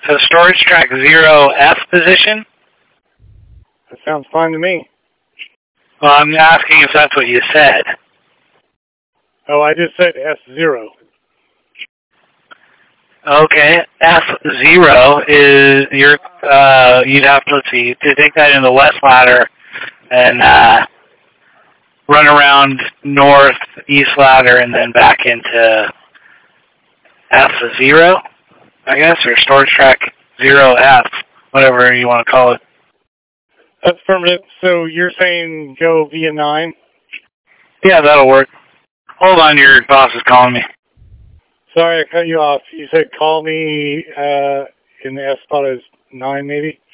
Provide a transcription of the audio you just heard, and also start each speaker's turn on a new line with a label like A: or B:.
A: So storage track 0F position?
B: That sounds fine to me.
A: Well, I'm asking if that's what you said.
B: Oh, I just said S0.
A: Okay, F0 is you'd have to, let's see, to take that in the west ladder and run around north, east ladder, and then back into F0, I guess, or storage track 0F, whatever you want to call it.
B: That's permanent. So you're saying go via 9?
A: Yeah, that'll work. Hold on, your boss is calling me.
B: Sorry, I cut you off. You said call me in the S spot as 9, maybe?